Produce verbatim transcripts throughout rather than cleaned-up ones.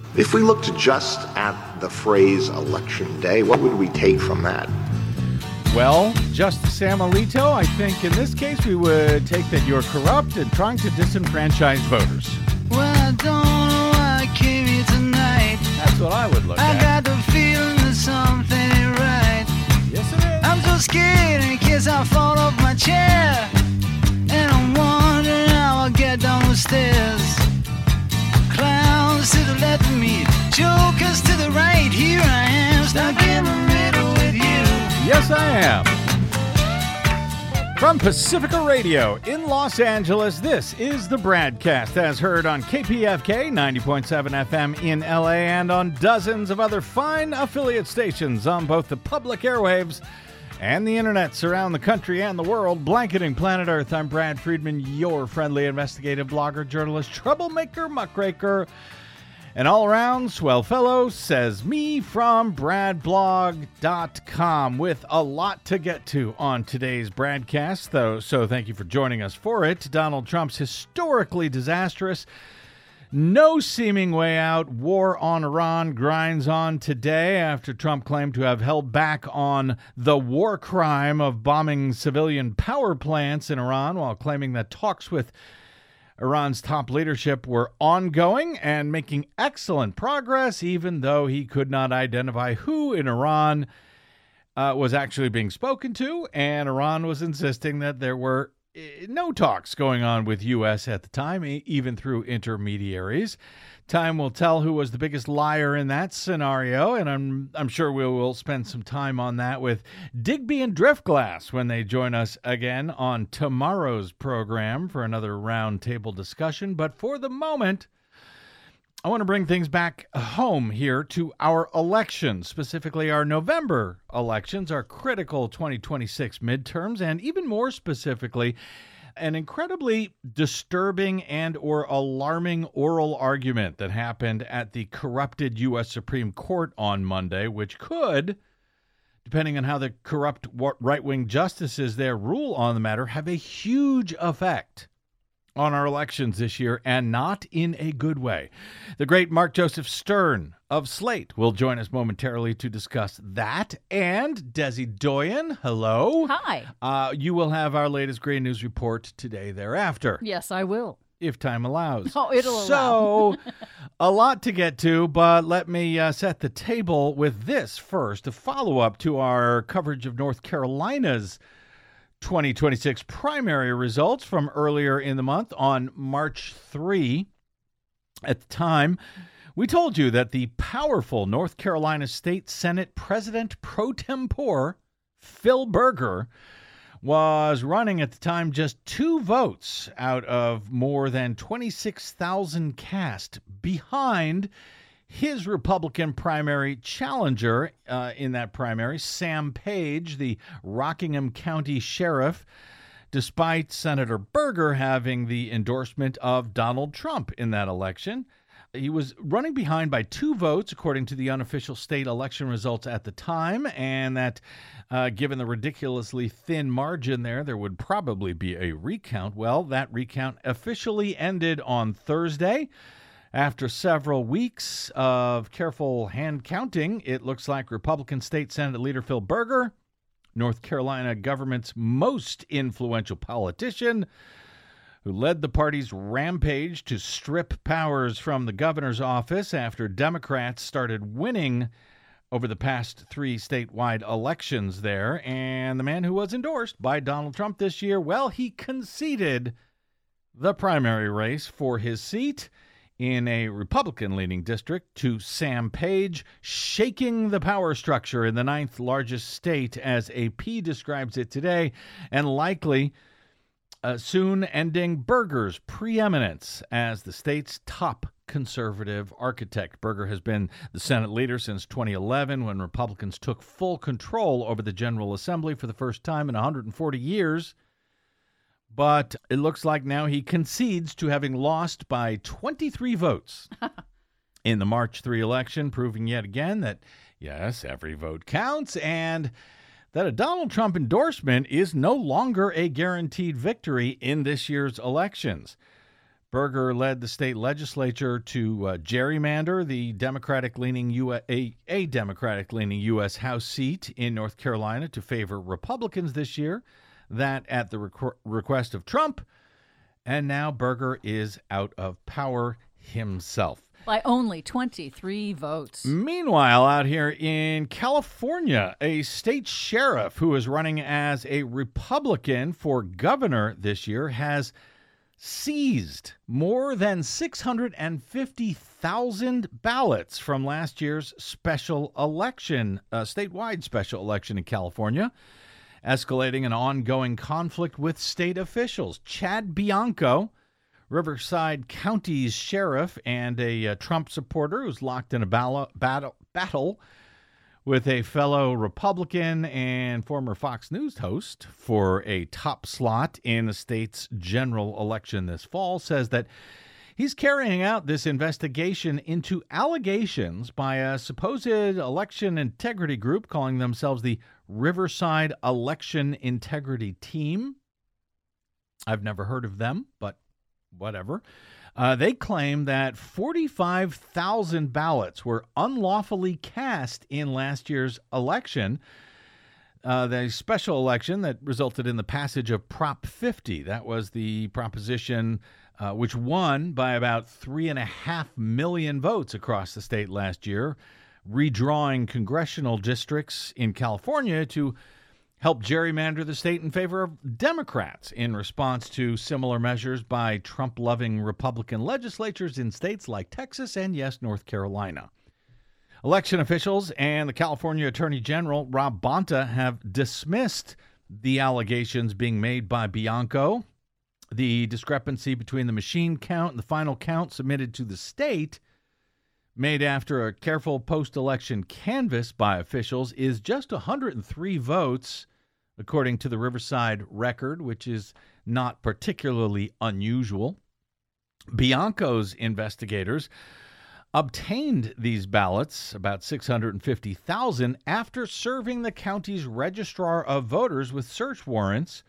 If we looked just at the phrase election day, what would we take from that? Well, Justice Sam Alito, I think in this case we would take that you're corrupt and trying to disenfranchise voters. Well, I don't know why I came here tonight. That's what I would look I at. got the feeling that something ain't right. Yes, it is. I'm so scared in case I fall off my chair. And I'm wondering how I'll get down the stairs. Clowns to the left of me, jokers to the right. Here I am, stuck in the middle with you. Yes, I am. From Pacifica Radio in Los Angeles, this is the Bradcast, as heard on K P F K ninety point seven F M in L A and on dozens of other fine affiliate stations on both the public airwaves and the internets around the country and the world, blanketing planet Earth. I'm Brad Friedman, your friendly investigative blogger, journalist, troublemaker, muckraker, and all-around swell fellow, says me from brad blog dot com, with a lot to get to on today's Bradcast, though, so thank you for joining us for it. Donald Trump's historically disastrous, no seeming way out war on Iran grinds on today after Trump claimed to have held back on the war crime of bombing civilian power plants in Iran, while claiming that talks with Iran's top leadership were ongoing and making excellent progress, even though he could not identify who in Iran uh, was actually being spoken to, and Iran was insisting that there were no talks going on with U S at the time, even through intermediaries. Time will tell who was the biggest liar in that scenario, and I'm I'm sure we will spend some time on that with Digby and Driftglass when they join us again on tomorrow's program for another roundtable discussion. But for the moment, I want to bring things back home here to our elections, specifically our November elections, our critical twenty twenty-six midterms, and even more specifically, an incredibly disturbing and or alarming oral argument that happened at the corrupted U S Supreme Court on Monday, which could, depending on how the corrupt right-wing justices there rule on the matter, have a huge effect on our elections this year, and not in a good way. The great Mark Joseph Stern of Slate will join us momentarily to discuss that. And Desi Doyen, hello. Hi. Uh, you will have our latest Grey News report today thereafter. Yes, I will. If time allows. Oh, it'll so, a lot to get to, but let me uh, set the table with this first, a follow-up to our coverage of North Carolina's twenty twenty-six primary results from earlier in the month on March third. At the time, we told you that the powerful North Carolina State Senate President pro tempore, Phil Berger, was running at the time just two votes out of more than twenty-six thousand cast behind his Republican primary challenger uh, in that primary, Sam Page, the Rockingham County Sheriff, despite Senator Berger having the endorsement of Donald Trump in that election. He was running behind by two votes, according to the unofficial state election results at the time, and that uh, given the ridiculously thin margin there, there would probably be a recount. Well, that recount officially ended on Thursday. After several weeks of careful hand counting, it looks like Republican State Senate Leader Phil Berger, North Carolina government's most influential politician, who led the party's rampage to strip powers from the governor's office after Democrats started winning over the past three statewide elections there, and the man who was endorsed by Donald Trump this year, well, he conceded the primary race for his seat in a Republican-leaning district to Sam Page, shaking the power structure in the ninth largest state, as A P describes it today, and likely uh, soon ending Berger's preeminence as the state's top conservative architect. Berger has been the Senate leader since twenty eleven, when Republicans took full control over the General Assembly for the first time in one hundred forty years. But it looks like now he concedes to having lost by twenty-three votes in the March third election, proving yet again that, yes, every vote counts, and that a Donald Trump endorsement is no longer a guaranteed victory in this year's elections. Berger led the state legislature to uh, gerrymander the Democratic-leaning U S, a, a Democratic-leaning U S House seat in North Carolina to favor Republicans this year, that at the requ- request of Trump, and now Berger is out of power himself. By only twenty-three votes. Meanwhile, out here in California, a state sheriff who is running as a Republican for governor this year has seized more than six hundred fifty thousand ballots from last year's special election, uh, statewide special election in California, escalating an ongoing conflict with state officials. Chad Bianco, Riverside County's sheriff and a uh, Trump supporter who's locked in a battle, battle, battle with a fellow Republican and former Fox News host for a top slot in the state's general election this fall, says that he's carrying out this investigation into allegations by a supposed election integrity group calling themselves the Riverside Election Integrity Team. I've never heard of them, but whatever. Uh, they claim that forty-five thousand ballots were unlawfully cast in last year's election, uh, the special election that resulted in the passage of Prop fifty. That was the proposition uh, which won by about three and a half million votes across the state last year, redrawing congressional districts in California to help gerrymander the state in favor of Democrats in response to similar measures by Trump-loving Republican legislatures in states like Texas and, yes, North Carolina. Election officials and the California Attorney General, Rob Bonta, have dismissed the allegations being made by Bianco. The discrepancy between the machine count and the final count submitted to the state, made after a careful post-election canvass by officials, is just one hundred three votes, according to the Riverside record, which is not particularly unusual. Bianco's investigators obtained these ballots, about six hundred fifty thousand, after serving the county's registrar of voters with search warrants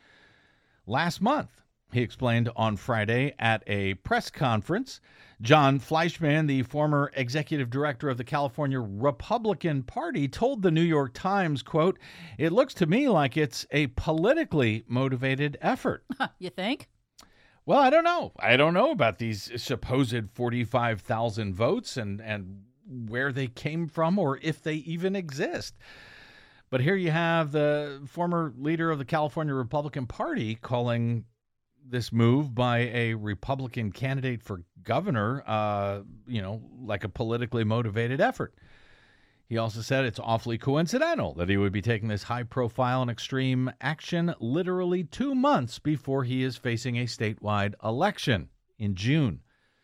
last month. He explained on Friday at a press conference. John Fleischman, the former executive director of the California Republican Party, told the New York Times, quote, "It looks to me like it's a politically motivated effort." You think? Well, I don't know. I don't know about these supposed forty-five thousand votes and, and where they came from or if they even exist. But here you have the former leader of the California Republican Party calling this move by a Republican candidate for governor, uh, you know, like a politically motivated effort. He also said it's awfully coincidental that he would be taking this high-profile and extreme action literally two months before he is facing a statewide election in June.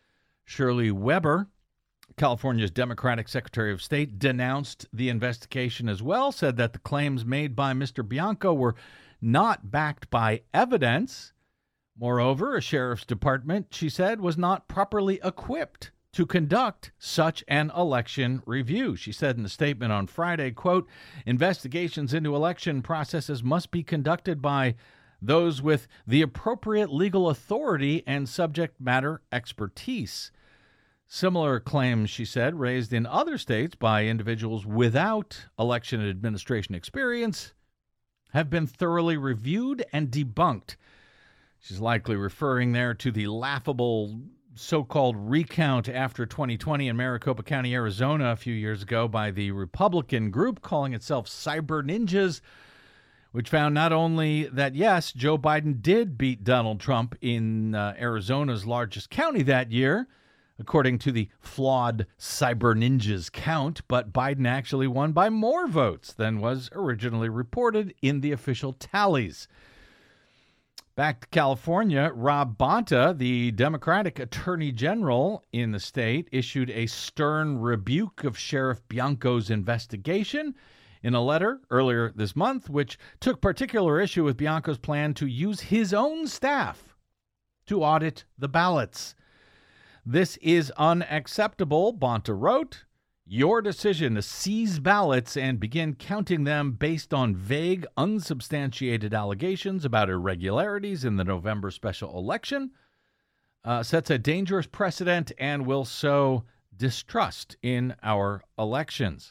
Shirley Weber, California's Democratic Secretary of State, denounced the investigation as well, said that the claims made by Mister Bianco were not backed by evidence. Moreover, a sheriff's department, she said, was not properly equipped to conduct such an election review. She said in a statement on Friday, quote, "Investigations into election processes must be conducted by those with the appropriate legal authority and subject matter expertise." Similar claims, she said, raised in other states by individuals without election administration experience have been thoroughly reviewed and debunked. She's likely referring there to the laughable so-called recount after twenty twenty in Maricopa County, Arizona, a few years ago by the Republican group calling itself Cyber Ninjas, which found not only that, yes, Joe Biden did beat Donald Trump in uh, Arizona's largest county that year, according to the flawed Cyber Ninjas count, but Biden actually won by more votes than was originally reported in the official tallies. Back to California, Rob Bonta, the Democratic Attorney General in the state, issued a stern rebuke of Sheriff Bianco's investigation in a letter earlier this month, which took particular issue with Bianco's plan to use his own staff to audit the ballots. "This is unacceptable," Bonta wrote. "Your decision to seize ballots and begin counting them based on vague, unsubstantiated allegations about irregularities in the November special election uh, sets a dangerous precedent and will sow distrust in our elections.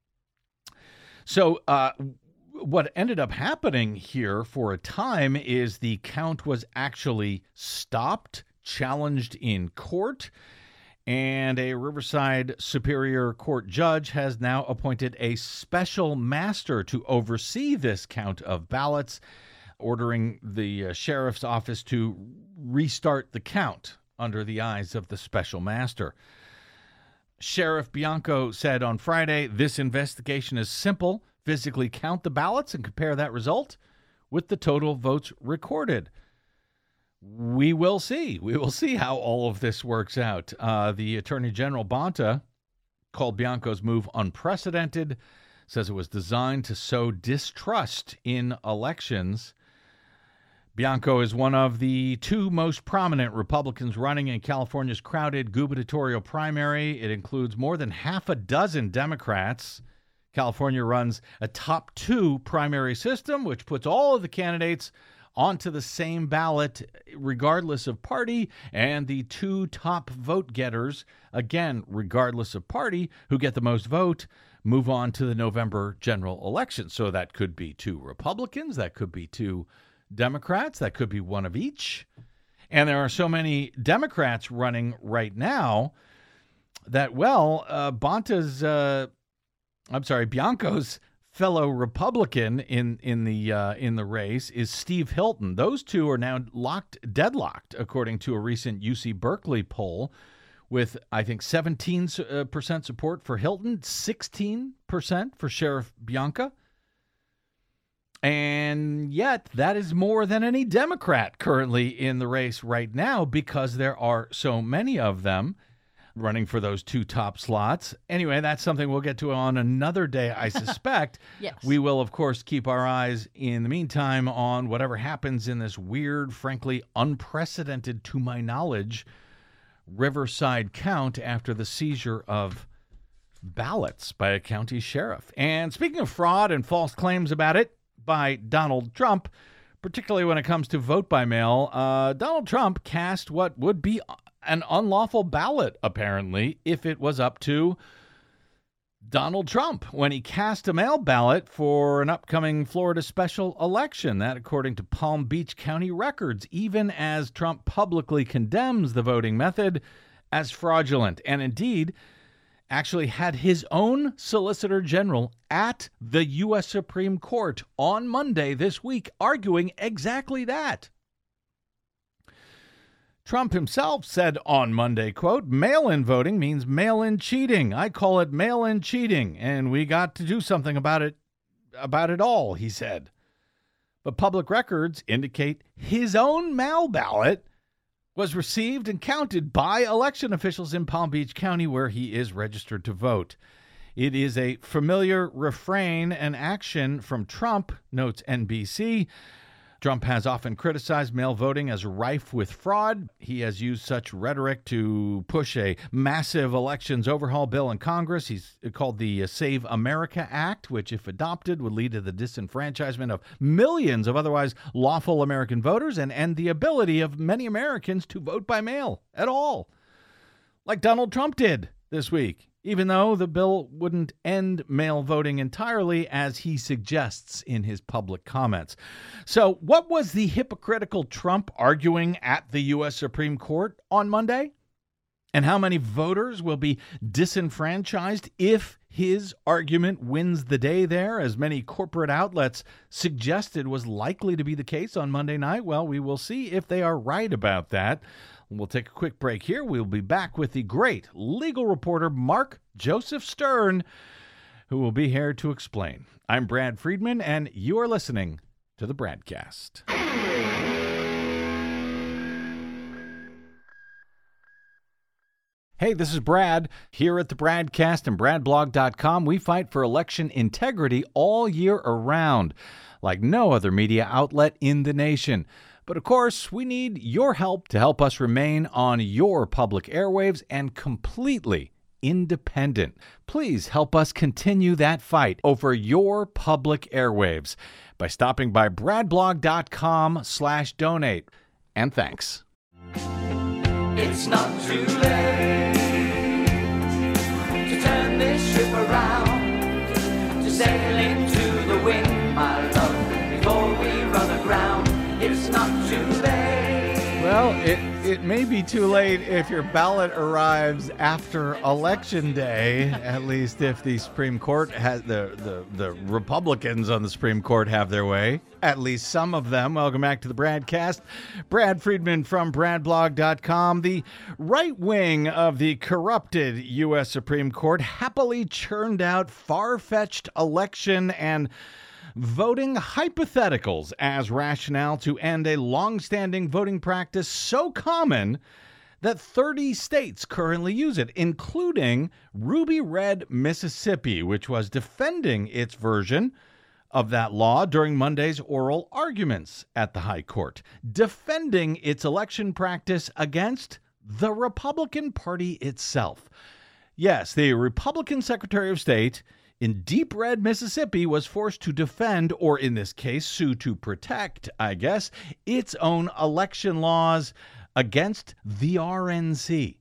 So uh, what ended up happening here for a time is the count was actually stopped, challenged in court, and a Riverside Superior Court judge has now appointed a special master to oversee this count of ballots, ordering the uh, sheriff's office to restart the count under the eyes of the special master. Sheriff Bianco said on Friday, "This investigation is simple. Physically count the ballots and compare that result with the total votes recorded." We will see. We will see how all of this works out. Uh, the Attorney General Bonta called Bianco's move unprecedented, says it was designed to sow distrust in elections. Bianco is one of the two most prominent Republicans running in California's crowded gubernatorial primary. It includes more than half a dozen Democrats. California runs a top two primary system, which puts all of the candidates onto the same ballot, regardless of party, and the two top vote getters, again, regardless of party, who get the most vote, move on to the November general election. So that could be two Republicans, that could be two Democrats, that could be one of each. And there are so many Democrats running right now that, well, uh, Bonta's, uh, I'm sorry, Bianco's fellow Republican in in the uh, in the race is Steve Hilton. Those two are now locked, deadlocked, according to a recent U C Berkeley poll, with I think seventeen percent support for Hilton, sixteen percent for Sheriff Bianca. And yet, that is more than any Democrat currently in the race right now, because there are so many of them running for those two top slots. Anyway, that's something we'll get to on another day, I suspect. Yes. We will, of course, keep our eyes in the meantime on whatever happens in this weird, frankly, unprecedented, to my knowledge, Riverside count after the seizure of ballots by a county sheriff. And speaking of fraud and false claims about it by Donald Trump, particularly when it comes to vote by mail, uh, Donald Trump cast what would be an unlawful ballot, apparently, if it was up to Donald Trump when he cast a mail ballot for an upcoming Florida special election. That, according to Palm Beach County records, even as Trump publicly condemns the voting method as fraudulent, and indeed actually had his own Solicitor General at the U S Supreme Court on Monday this week arguing exactly that. Trump himself said on Monday, quote, "Mail-in voting means mail-in cheating. I call it mail-in cheating, and we got to do something about it, about it all," he said. But public records indicate his own mail ballot was received and counted by election officials in Palm Beach County, where he is registered to vote. It is a familiar refrain and action from Trump, notes N B C. Trump has often criticized mail voting as rife with fraud. He has used such rhetoric to push a massive elections overhaul bill in Congress. He's called the Save America Act, which, if adopted, would lead to the disenfranchisement of millions of otherwise lawful American voters and end the ability of many Americans to vote by mail at all, like Donald Trump did this week, even though the bill wouldn't end mail voting entirely, as he suggests in his public comments. So what was the hypocritical Trump arguing at the U S Supreme Court on Monday? And how many voters will be disenfranchised if his argument wins the day there, as many corporate outlets suggested was likely to be the case on Monday night? Well, we will see if they are right about that. We'll take a quick break here. We'll be back with the great legal reporter, Mark Joseph Stern, who will be here to explain. I'm Brad Friedman, and you are listening to the Bradcast. Hey, this is Brad. Here at the Bradcast and brad blog dot com, we fight for election integrity all year around, like no other media outlet in the nation. But of course, we need your help to help us remain on your public airwaves and completely independent. Please help us continue that fight over your public airwaves by stopping by brad blog dot com slash donate. And thanks. It's not too late to turn this ship around, to sail into the wind, my love, before we run aground. It's not too late. Well, it, it may be too late if your ballot arrives after Election Day, at least if the Supreme Court has the, the, the Republicans on the Supreme Court have their way. At least some of them. Welcome back to the Bradcast. Brad Friedman from brad blog dot com. The right wing of the corrupted U S Supreme Court happily churned out far-fetched election and voting hypotheticals as rationale to end a long-standing voting practice so common that thirty states currently use it, including Ruby Red, Mississippi, which was defending its version of that law during Monday's oral arguments at the High Court, defending its election practice against the Republican Party itself. Yes, the Republican Secretary of State in Deep Red, Mississippi, was forced to defend, or in this case, sue to protect, I guess, its own election laws against the R N C.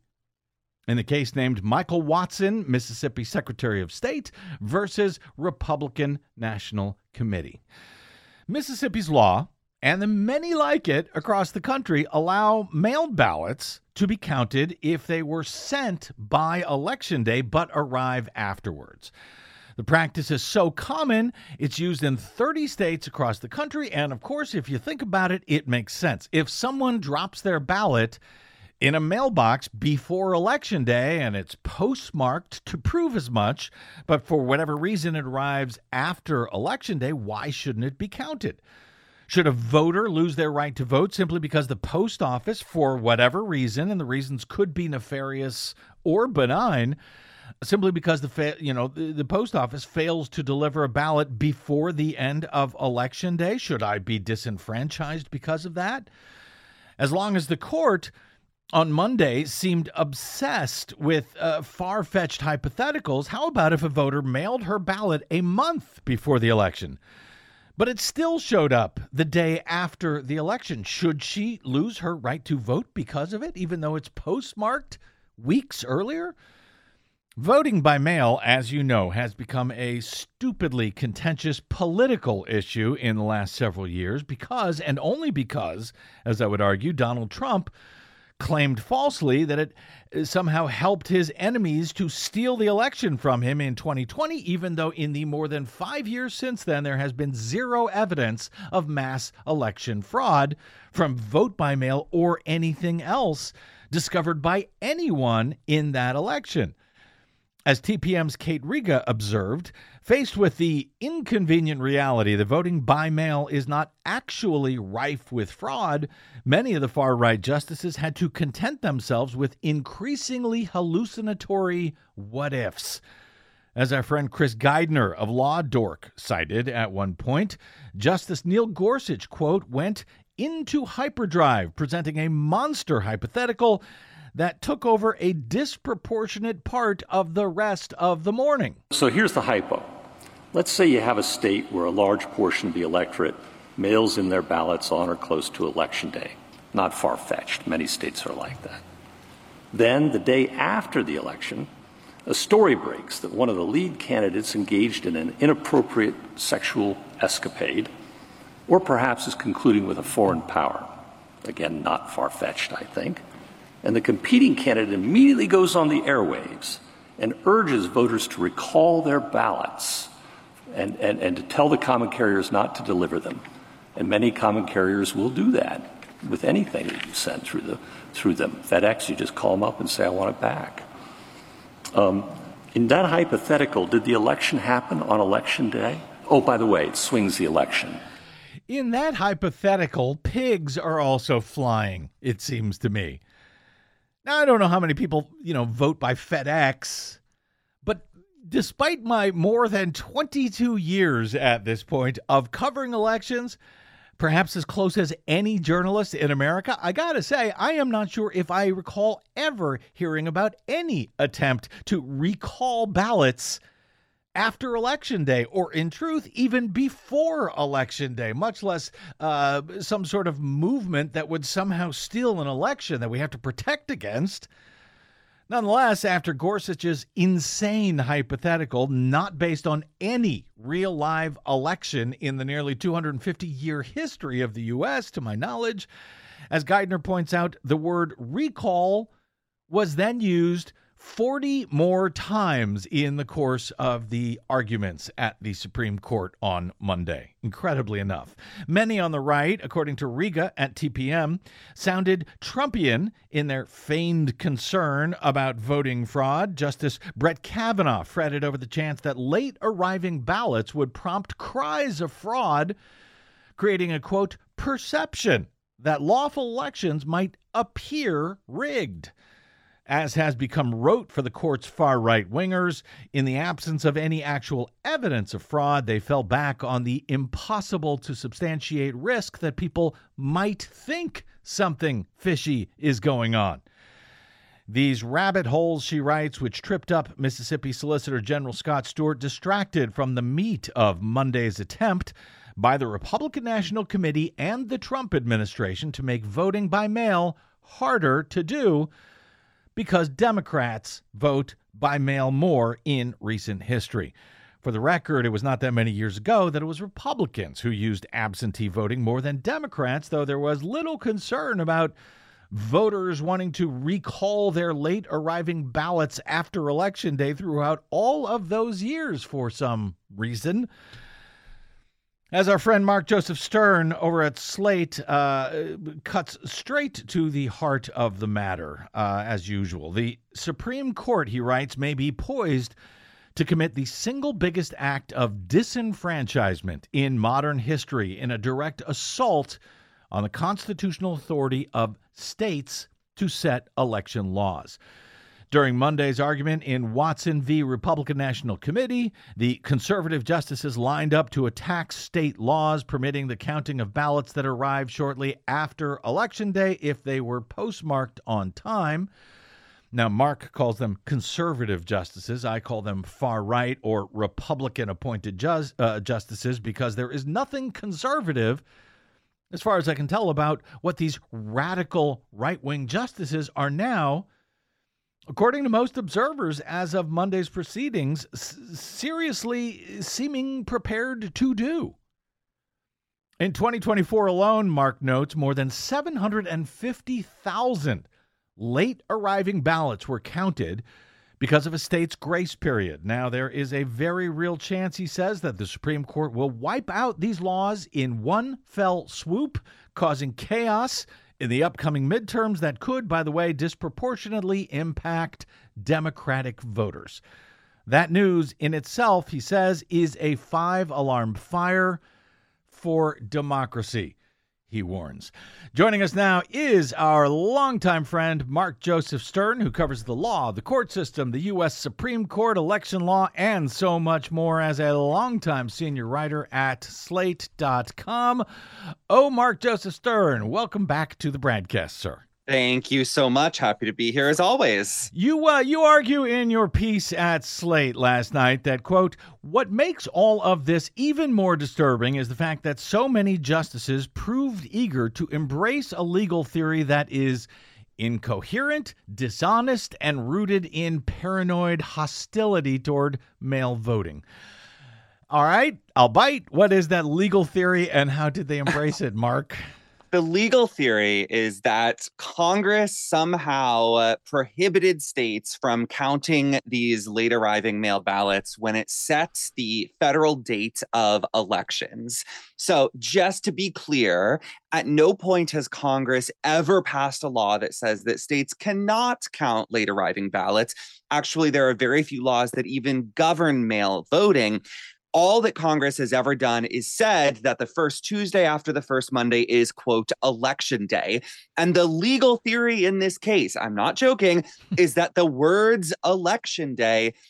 In the case named Michael Watson, Mississippi Secretary of State, versus Republican National Committee. Mississippi's law, and the many like it across the country, allow mailed ballots to be counted if they were sent by Election Day but arrive afterwards. The practice is so common, it's used in thirty states across the country, and of course, if you think about it, it makes sense. If someone drops their ballot in a mailbox before Election Day and it's postmarked to prove as much, but for whatever reason it arrives after Election Day, why shouldn't it be counted? Should a voter lose their right to vote simply because the post office, for whatever reason, and the reasons could be nefarious or benign, simply because the fa- you know the, the post office fails to deliver a ballot before the end of Election Day? Should I be disenfranchised because of that? As long as the court on Monday seemed obsessed with uh, far-fetched hypotheticals, how about if a voter mailed her ballot a month before the election, but it still showed up the day after the election? Should she lose her right to vote because of it, even though it's postmarked weeks earlier? Voting by mail, as you know, has become a stupidly contentious political issue in the last several years because, and only because, as I would argue, Donald Trump claimed falsely that it somehow helped his enemies to steal the election from him in twenty twenty, even though in the more than five years since then, there has been zero evidence of mass election fraud from vote by mail or anything else discovered by anyone in that election. As T P M's Kate Riga observed, faced with the inconvenient reality that voting by mail is not actually rife with fraud, many of the far-right justices had to content themselves with increasingly hallucinatory what-ifs. As our friend Chris Geidner of Law Dork cited at one point, Justice Neil Gorsuch, quote, went into hyperdrive, presenting a monster hypothetical that took over a disproportionate part of the rest of the morning. So here's the hypo. Let's say you have a state where a large portion of the electorate mails in their ballots on or close to Election Day. Not far-fetched. Many states are like that. Then, the day after the election, a story breaks that one of the lead candidates engaged in an inappropriate sexual escapade, or perhaps is concluding with a foreign power. Again, not far-fetched, I think. And the competing candidate immediately goes on the airwaves and urges voters to recall their ballots and, and, and to tell the common carriers not to deliver them. And many common carriers will do that with anything that you send through, the, through them. FedEx, you just call them up and say, I want it back. Um, in that hypothetical, did the election happen on Election Day? Oh, by the way, it swings the election. In that hypothetical, pigs are also flying, it seems to me. Now, I don't know how many people, you know, vote by FedEx, but despite my more than twenty-two years at this point of covering elections, perhaps as close as any journalist in America, I gotta say, I am not sure if I recall ever hearing about any attempt to recall ballots after Election Day, or in truth, even before Election Day, much less uh, some sort of movement that would somehow steal an election that we have to protect against. Nonetheless, after Gorsuch's insane hypothetical, not based on any real live election in the nearly two hundred fifty year history of the U S, to my knowledge, as Geithner points out, the word recall was then used forty more times in the course of the arguments at the Supreme Court on Monday. Incredibly enough. Many on the right, according to Riga at T P M, sounded Trumpian in their feigned concern about voting fraud. Justice Brett Kavanaugh fretted over the chance that late arriving ballots would prompt cries of fraud, creating a, quote, perception that lawful elections might appear rigged. As has become rote for the court's far-right wingers, in the absence of any actual evidence of fraud, they fell back on the impossible-to-substantiate risk that people might think something fishy is going on. These rabbit holes, she writes, which tripped up Mississippi Solicitor General Scott Stewart, distracted from the meat of Monday's attempt by the Republican National Committee and the Trump administration to make voting by mail harder to do, because Democrats vote by mail more in recent history. For the record, it was not that many years ago that it was Republicans who used absentee voting more than Democrats, though there was little concern about voters wanting to recall their late arriving ballots after Election Day throughout all of those years for some reason. As our friend Mark Joseph Stern over at Slate uh, cuts straight to the heart of the matter, uh, as usual. The Supreme Court, he writes, may be poised to commit the single biggest act of disenfranchisement in modern history in a direct assault on the constitutional authority of states to set election laws. During Monday's argument in Watson v. Republican National Committee, the conservative justices lined up to attack state laws permitting the counting of ballots that arrived shortly after Election Day if they were postmarked on time. Now, Mark calls them conservative justices. I call them far-right or Republican-appointed ju- uh, justices because there is nothing conservative, as far as I can tell, about what these radical right-wing justices are now, according to most observers as of Monday's proceedings, s- seriously seeming prepared to do. In twenty twenty-four alone, Mark notes, more than seven hundred fifty thousand late arriving ballots were counted because of a state's grace period. Now, there is a very real chance, he says, that the Supreme Court will wipe out these laws in one fell swoop, causing chaos in the upcoming midterms that could, by the way, disproportionately impact Democratic voters. That news in itself, he says, is a five-alarm fire for democracy, he warns. Joining us now is our longtime friend, Mark Joseph Stern, who covers the law, the court system, the U S Supreme Court, election law, and so much more as a longtime senior writer at slate dot com. Oh, Mark Joseph Stern, welcome back to the broadcast, sir. Thank you so much. Happy to be here as always. You uh, you argue in your piece at Slate last night that, quote, what makes all of this even more disturbing is the fact that so many justices proved eager to embrace a legal theory that is incoherent, dishonest, and rooted in paranoid hostility toward mail voting. All right, I'll bite. What is that legal theory and how did they embrace it, Mark? The legal theory is that Congress somehow uh, prohibited states from counting these late arriving mail ballots when it sets the federal date of elections. So just to be clear, at no point has Congress ever passed a law that says that states cannot count late arriving ballots. Actually, there are very few laws that even govern mail voting. All that Congress has ever done is said that the first Tuesday after the first Monday is, quote, election day. And the legal theory in this case, I'm not joking, is that the words election day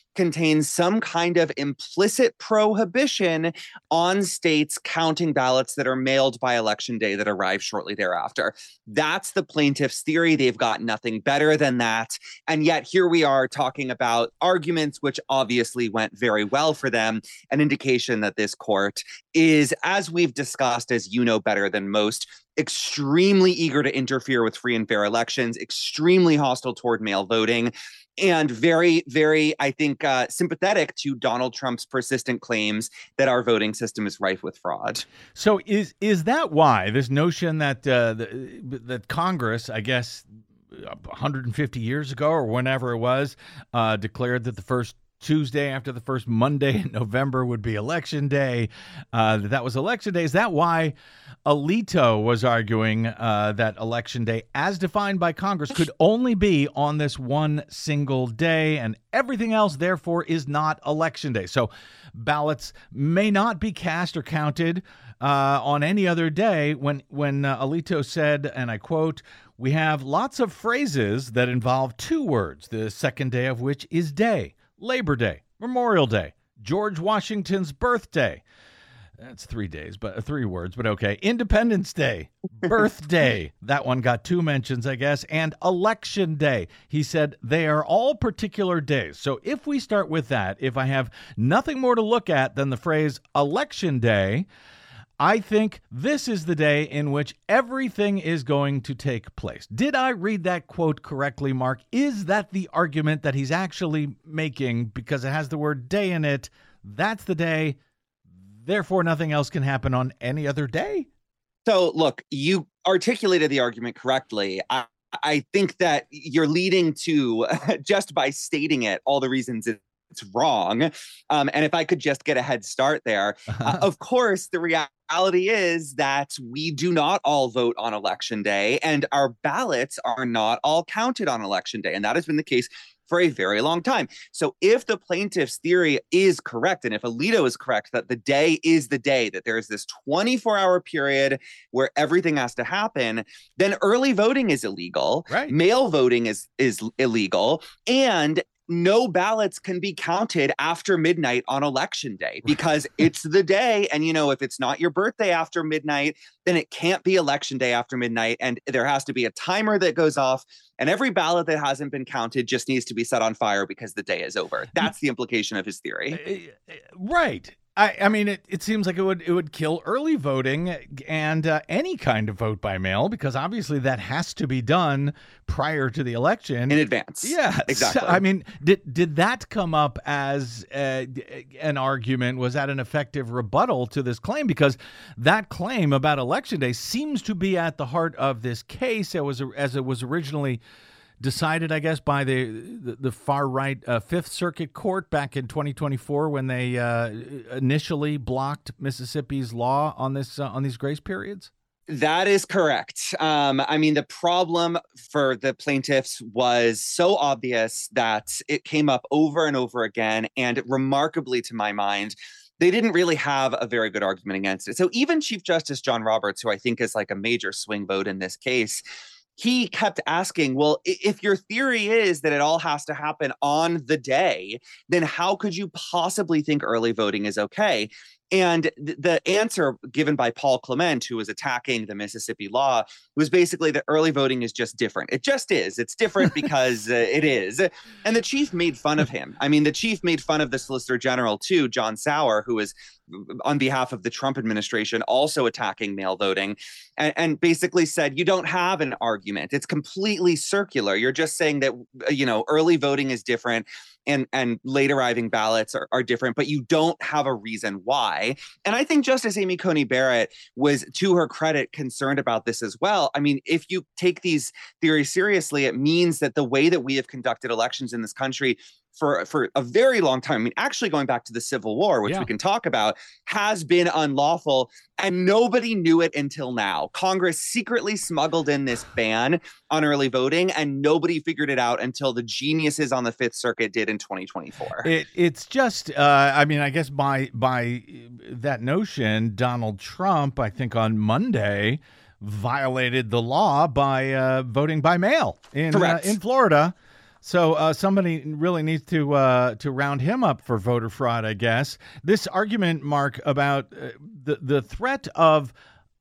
contains some kind of implicit prohibition on states counting ballots that are mailed by election day that arrive shortly thereafter. That's the plaintiff's theory. They've got nothing better than that. And yet here we are talking about arguments which obviously went very well for them, an indication that this court is, as we've discussed, as you know better than most, extremely eager to interfere with free and fair elections, extremely hostile toward mail voting, and very, very, I think, uh, sympathetic to Donald Trump's persistent claims that our voting system is rife with fraud. So is is that why this notion that uh, the, that Congress, I guess, one hundred fifty years ago or whenever it was, uh, declared that the first Tuesday after the first Monday in November would be election day, uh, that was election day. Is that why Alito was arguing uh, that election day, as defined by Congress, could only be on this one single day, and everything else, therefore, is not election day? So ballots may not be cast or counted uh, on any other day. When, when uh, Alito said, and I quote, "We have lots of phrases that involve two words, the second day of which is day. Labor Day, Memorial Day, George Washington's birthday." That's three days, but three words, but okay. Independence Day, birthday. That one got two mentions, I guess. And Election Day. He said they are all particular days. So if we start with that, if I have nothing more to look at than the phrase Election Day, I think this is the day in which everything is going to take place. Did I read that quote correctly, Mark? Is that the argument that he's actually making because it has the word day in it? That's the day. Therefore, nothing else can happen on any other day? So, look, you articulated the argument correctly. I, I think that you're leading to, just by stating it, all the reasons it it's wrong. Um, and if I could just get a head start there, uh, of course, the reality is that we do not all vote on election day, and our ballots are not all counted on election day. And that has been the case for a very long time. So if the plaintiff's theory is correct, and if Alito is correct, that the day is the day, that there is this twenty-four hour period where everything has to happen, then early voting is illegal. Right. Mail voting is, is illegal. And no ballots can be counted after midnight on election day because it's the day. And, you know, if it's not your birthday after midnight, then it can't be election day after midnight. And there has to be a timer that goes off. And every ballot that hasn't been counted just needs to be set on fire because the day is over. That's the implication of his theory. Right. I, I mean, it, it seems like it would it would kill early voting and uh, any kind of vote by mail, because obviously that has to be done prior to the election. In advance. Yeah, exactly. So, I mean, did did that come up as uh, an argument? Was that an effective rebuttal to this claim? Because that claim about election day seems to be at the heart of this case. It was as it was originally decided, I guess, by the the, the far-right uh, Fifth Circuit Court back in twenty twenty-four when they uh, initially blocked Mississippi's law on this uh, on these grace periods? That is correct. Um, I mean, the problem for the plaintiffs was so obvious that it came up over and over again, and remarkably, to my mind, they didn't really have a very good argument against it. So even Chief Justice John Roberts, who I think is like a major swing vote in this case, he kept asking, well, if your theory is that it all has to happen on the day, then how could you possibly think early voting is okay? And th- the answer given by Paul Clement, who was attacking the Mississippi law, was basically that early voting is just different. It just is. It's different because uh, it is. And the chief made fun of him. I mean, the chief made fun of the Solicitor General, too, John Sauer, who was on behalf of the Trump administration also attacking mail voting, and, and basically said, you don't have an argument. It's completely circular. You're just saying that, you know, early voting is different and, and late arriving ballots are, are different, but you don't have a reason why. And I think Justice Amy Coney Barrett was, to her credit, concerned about this as well. I mean, if you take these theories seriously, it means that the way that we have conducted elections in this country for for a very long time, I mean, actually going back to the Civil War, which yeah. we can talk about, has been unlawful. And nobody knew it until now. Congress secretly smuggled in this ban on early voting, and nobody figured it out until the geniuses on the Fifth Circuit did in twenty twenty-four. It, it's just, uh, I mean, I guess by by that notion, Donald Trump, I think on Monday, violated the law by uh, voting by mail in uh, in Florida. So uh, somebody really needs to uh, to round him up for voter fraud, I guess. This argument, Mark, about uh, the the threat of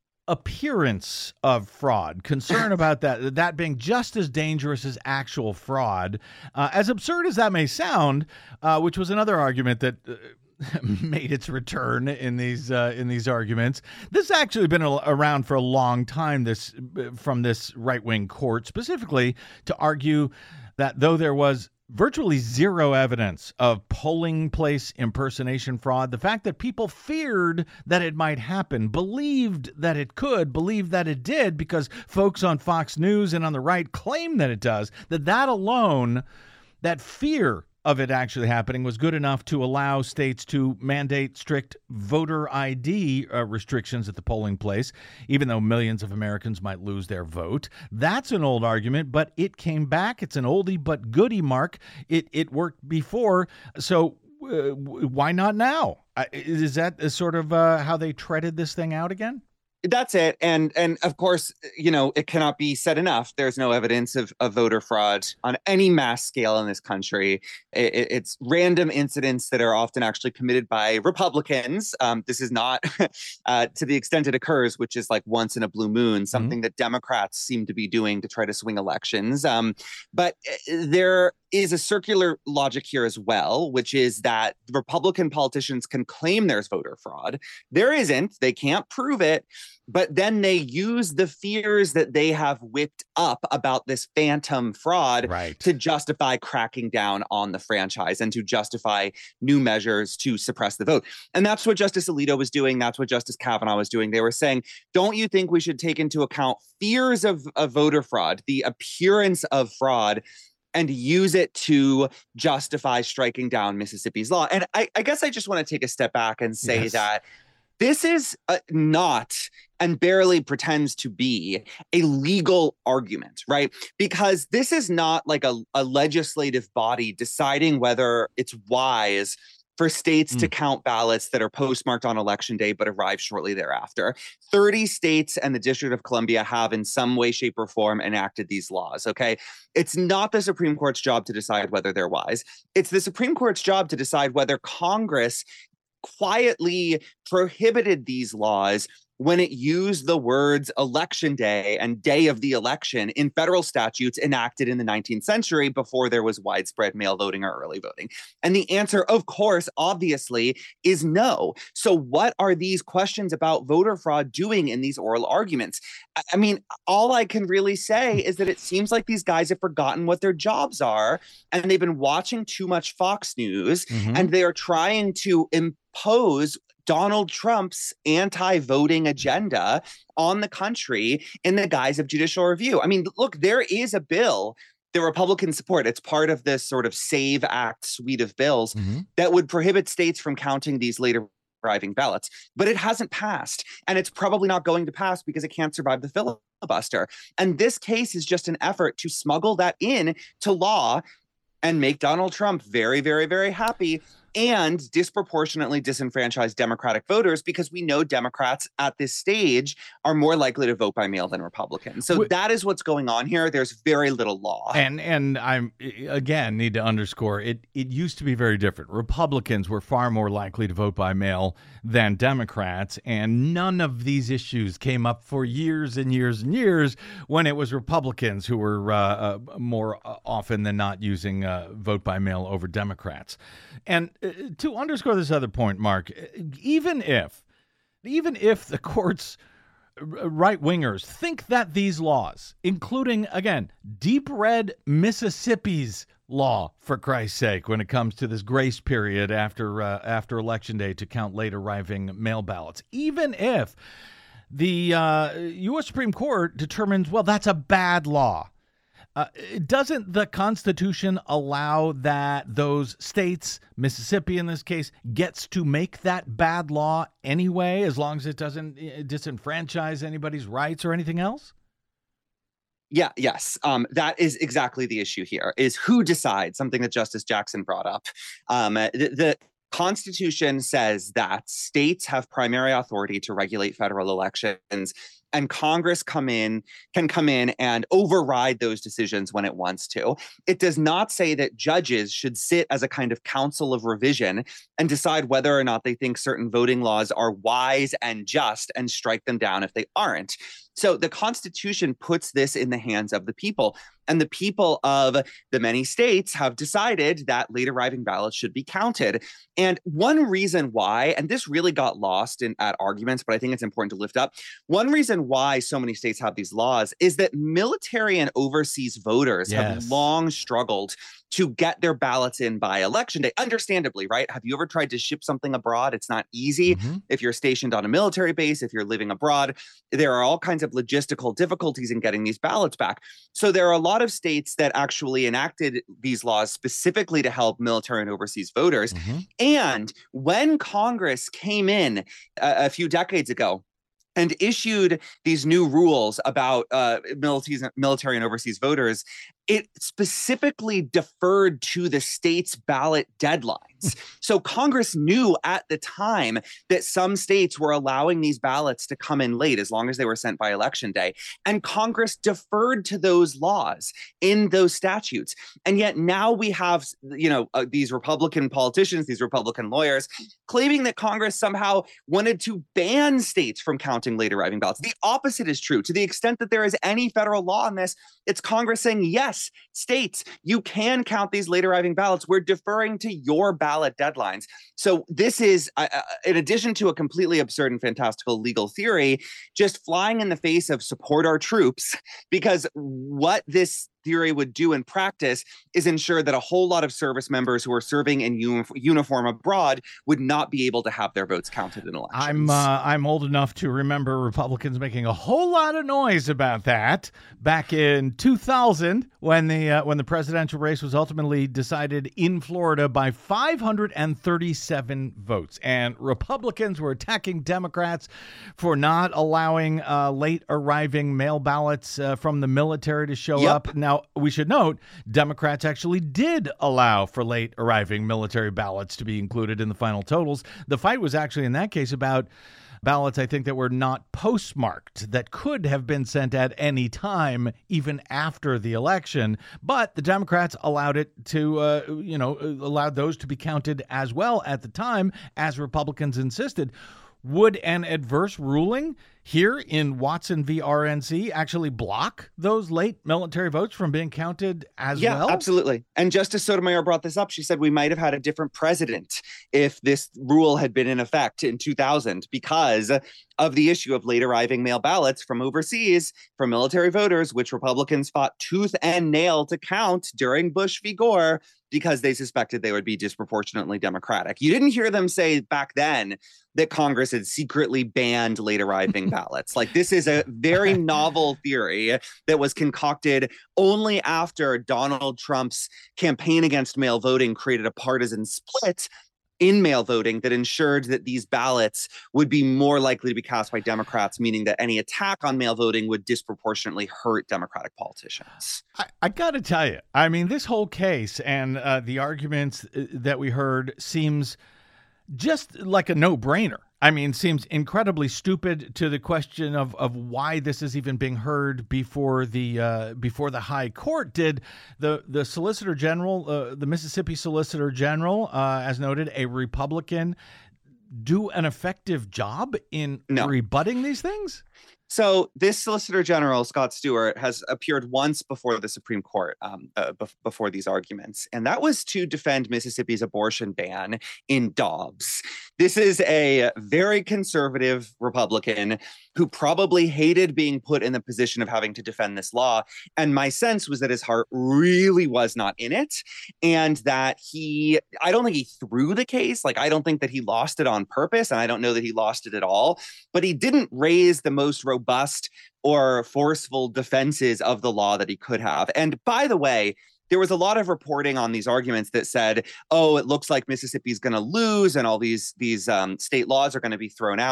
appearance of fraud, concern about that, that being just as dangerous as actual fraud, uh, as absurd as that may sound, uh, which was another argument that uh, made its return in these uh, in these arguments. This has actually been a, around for a long time. This from this right wing court specifically to argue that though there was virtually zero evidence of polling place impersonation fraud, the fact that people feared that it might happen, believed that it could, believed that it did because folks on Fox News and on the right claim that it does, that that alone, that fear of it actually happening was good enough to allow states to mandate strict voter I D uh, restrictions at the polling place, even though millions of Americans might lose their vote. That's an old argument, but it came back. It's an oldie but goodie, Mark. It it worked before, so uh, why not now? Uh, is that uh, sort of uh, how they treaded this thing out again? That's it. And and of course, you know, it cannot be said enough. There's no evidence of, of voter fraud on any mass scale in this country. It, it's random incidents that are often actually committed by Republicans. Um, this is not uh, to the extent it occurs, which is like once in a blue moon, something mm-hmm. that Democrats seem to be doing to try to swing elections. Um, but there is a circular logic here as well, which is that Republican politicians can claim there's voter fraud. There isn't. They can't prove it. But then they use the fears that they have whipped up about this phantom fraud right. to justify cracking down on the franchise and to justify new measures to suppress the vote. And that's what Justice Alito was doing. That's what Justice Kavanaugh was doing. They were saying, don't you think we should take into account fears of, of voter fraud, the appearance of fraud, and use it to justify striking down Mississippi's law? And I, I guess I just want to take a step back and say yes. that this is uh, not and barely pretends to be a legal argument, right? Because this is not like a, a legislative body deciding whether it's wise for states mm. to count ballots that are postmarked on election day but arrive shortly thereafter. thirty states and the District of Columbia have in some way, shape, or form enacted these laws, okay? It's not the Supreme Court's job to decide whether they're wise. It's the Supreme Court's job to decide whether Congress quietly prohibited these laws when it used the words election day and day of the election in federal statutes enacted in the nineteenth century before there was widespread mail voting or early voting. And the answer, of course, obviously, is no. So what are these questions about voter fraud doing in these oral arguments? I mean, all I can really say is that it seems like these guys have forgotten what their jobs are, and they've been watching too much Fox News, mm-hmm. and they are trying to impose Donald Trump's anti-voting agenda on the country in the guise of judicial review. I mean, look, there is a bill that Republicans support. It's part of this sort of SAVE Act suite of bills mm-hmm. that would prohibit states from counting these later arriving ballots. But it hasn't passed, and it's probably not going to pass because it can't survive the filibuster. And this case is just an effort to smuggle that in to law and make Donald Trump very, very, very happy and disproportionately disenfranchise Democratic voters, because we know Democrats at this stage are more likely to vote by mail than Republicans. So that is what's going on here. There's very little law. And and I'm again need to underscore it. It used to be very different. Republicans were far more likely to vote by mail than Democrats, and none of these issues came up for years and years and years when it was Republicans who were uh, uh, more often than not using uh, vote by mail over Democrats. And to underscore this other point, Mark, even if, even if the court's right-wingers think that these laws, including, again, deep red Mississippi's law, for Christ's sake, when it comes to this grace period after uh, after Election Day to count late arriving mail ballots, even if the uh, U S Supreme Court determines, well, that's a bad law, Uh, doesn't the Constitution allow that those states, Mississippi in this case, gets to make that bad law anyway, as long as it doesn't disenfranchise anybody's rights or anything else? Yeah, yes. Um, that is exactly the issue here, is who decides, something that Justice Jackson brought up. Um, the, the Constitution says that states have primary authority to regulate federal elections, and Congress come in can come in and override those decisions when it wants to. It does not say that judges should sit as a kind of council of revision and decide whether or not they think certain voting laws are wise and just and strike them down if they aren't. So the Constitution puts this in the hands of the people, and the people of the many states have decided that late arriving ballots should be counted. And one reason why, and this really got lost in at arguments, but I think it's important to lift up. One reason why so many states have these laws is that military and overseas voters Yes. have long struggled to get their ballots in by election day. Understandably, right? Have you ever tried to ship something abroad? It's not easy. Mm-hmm. If you're stationed on a military base, if you're living abroad, there are all kinds of logistical difficulties in getting these ballots back. So there are a lot of states that actually enacted these laws specifically to help military and overseas voters. Mm-hmm. And when Congress came in a, a few decades ago and issued these new rules about uh, militaries, military and overseas voters, it specifically deferred to the state's ballot deadlines. So Congress knew at the time that some states were allowing these ballots to come in late as long as they were sent by election day. And Congress deferred to those laws in those statutes. And yet now we have, you know, uh, these Republican politicians, these Republican lawyers claiming that Congress somehow wanted to ban states from counting late arriving ballots. The opposite is true. To the extent that there is any federal law on this, it's Congress saying, yes, states, you can count these late arriving ballots. We're deferring to your ballot deadlines. So this is, uh, in addition to a completely absurd and fantastical legal theory, just flying in the face of support our troops, because what this theory would do in practice is ensure that a whole lot of service members who are serving in uni- uniform abroad would not be able to have their votes counted in elections. I'm uh, I'm old enough to remember Republicans making a whole lot of noise about that back in two thousand when the uh, when the presidential race was ultimately decided in Florida by five hundred thirty-seven votes, and Republicans were attacking Democrats for not allowing uh, late arriving mail ballots uh, from the military to show Yep. up. Now, we should note, Democrats actually did allow for late arriving military ballots to be included in the final totals. The fight was actually, in that case, about ballots, I think, that were not postmarked, that could have been sent at any time, even after the election. But the Democrats allowed it to, uh, you know, allowed those to be counted as well at the time, as Republicans insisted. Would an adverse ruling here in Watson v. R N C actually block those late military votes from being counted as yeah, well? Yeah, absolutely. And Justice Sotomayor brought this up. She said we might have had a different president if this rule had been in effect in two thousand because of the issue of late arriving mail ballots from overseas for military voters, which Republicans fought tooth and nail to count during Bush v. Gore because they suspected they would be disproportionately Democratic. You didn't hear them say back then that Congress had secretly banned late arriving ballots. Like, this is a very novel theory that was concocted only after Donald Trump's campaign against mail voting created a partisan split in mail voting that ensured that these ballots would be more likely to be cast by Democrats, meaning that any attack on mail voting would disproportionately hurt Democratic politicians. I, I got to tell you, I mean, this whole case and uh, the arguments that we heard seems just like a no-brainer. I mean, seems incredibly stupid to the question of, of why this is even being heard before the uh, before the high court. Did the the Solicitor General, uh, the Mississippi Solicitor General, uh, as noted, a Republican, do an effective job in No. rebutting these things? So this Solicitor General, Scott Stewart, has appeared once before the Supreme Court um, uh, bef- before these arguments, and that was to defend Mississippi's abortion ban in Dobbs. This is a very conservative Republican who probably hated being put in the position of having to defend this law. And my sense was that his heart really was not in it, and that he, I don't think he threw the case. Like, I don't think that he lost it on purpose, and I don't know that he lost it at all, but he didn't raise the most robust or forceful defenses of the law that he could have. And by the way, there was a lot of reporting on these arguments that said, oh, it looks like Mississippi's going to lose and all these, these um, state laws are going to be thrown out.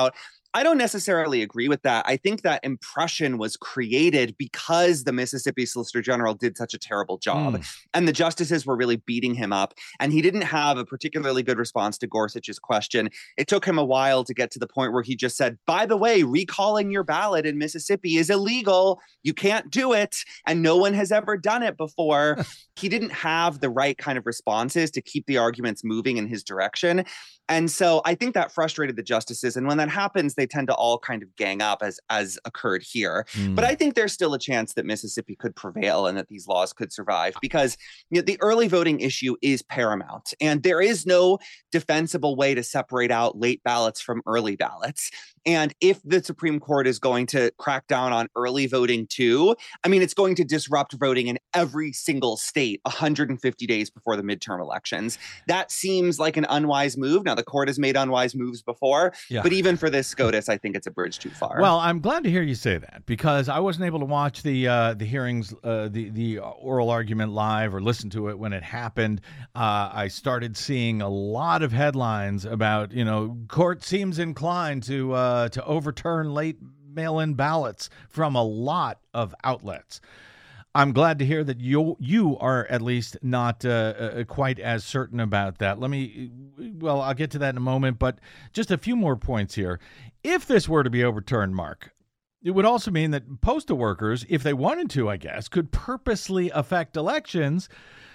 I don't necessarily agree with that. I think that impression was created because the Mississippi Solicitor General did such a terrible job. Mm. And the justices were really beating him up. And he didn't have a particularly good response to Gorsuch's question. It took him a while to get to the point where he just said, by the way, recalling your ballot in Mississippi is illegal. You can't do it. And no one has ever done it before. He didn't have the right kind of responses to keep the arguments moving in his direction. And so I think that frustrated the justices. And when that happens, they tend to all kind of gang up, as as occurred here. Mm. But I think there's still a chance that Mississippi could prevail and that these laws could survive, because you know, the early voting issue is paramount. And there is no defensible way to separate out late ballots from early ballots. And if the Supreme Court is going to crack down on early voting too, I mean, it's going to disrupt voting in every single state one hundred fifty days before the midterm elections. That seems like an unwise move. Now, the court has made unwise moves before, Yeah. but even for this SCOTUS, I think it's a bridge too far. Well, I'm glad to hear you say that, because I wasn't able to watch the uh, the hearings, uh, the the oral argument live, or listen to it when it happened. Uh, I started seeing a lot of headlines about, you know, court seems inclined to uh, to overturn late mail-in ballots from a lot of outlets. I'm glad to hear that you you are at least not uh, uh, quite as certain about that. Let me, well, I'll get to that in a moment, but just a few more points here. If this were to be overturned, Mark, it would also mean that postal workers, if they wanted to, I guess, could purposely affect elections